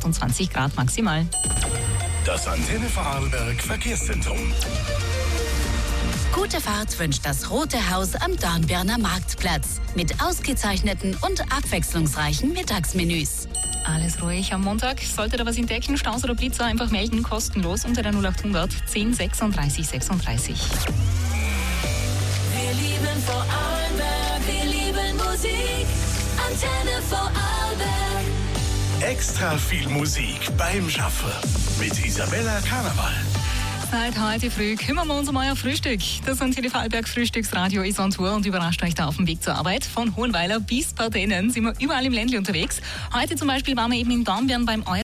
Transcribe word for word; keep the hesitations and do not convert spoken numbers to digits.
achtundzwanzig Grad maximal. Das Antenne Vorarlberg Verkehrszentrum. Gute Fahrt wünscht das Rote Haus am Dornbirner Marktplatz mit ausgezeichneten und abwechslungsreichen Mittagsmenüs. Alles ruhig am Montag. Sollte da was entdecken, Staus oder Blitzer, einfach melden, kostenlos unter der null achthundert zehn sechsunddreißig sechsunddreißig. Wir lieben Vorarlberg, wir lieben Musik. Antenne Vorarlberg. Extra viel Musik beim Schaffen mit Isabella Karneval. Seit heute früh kümmern wir uns um euer Frühstück. Das Antenne Vorarlberg Frühstücksradio ist on Tour und überrascht euch da auf dem Weg zur Arbeit. Von Hohenweiler bis Partennen sind wir überall im Ländle unterwegs. Heute zum Beispiel waren wir eben in Dornbirn beim